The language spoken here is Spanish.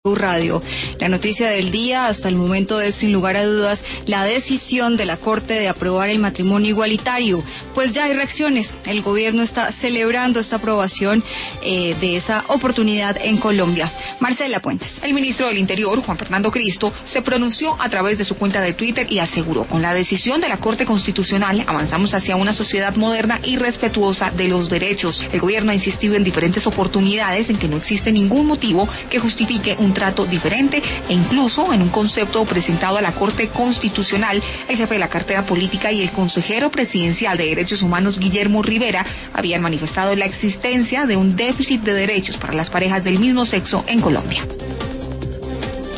Radio. La noticia del día hasta el momento es sin lugar a dudas la decisión de la Corte de aprobar el matrimonio igualitario. Pues ya hay reacciones, el gobierno está celebrando esta aprobación de esa oportunidad en Colombia. Marcela Puentes. El ministro del Interior, Juan Fernando Cristo, se pronunció a través de su cuenta de Twitter y aseguró: con la decisión de la Corte Constitucional avanzamos hacia una sociedad moderna y respetuosa de los derechos. El gobierno ha insistido en diferentes oportunidades en que no existe ningún motivo que justifique un trato diferente e incluso en un concepto presentado a la Corte Constitucional, el jefe de la cartera política y el consejero presidencial de Derechos Humanos, Guillermo Rivera, habían manifestado la existencia de un déficit de derechos para las parejas del mismo sexo en Colombia.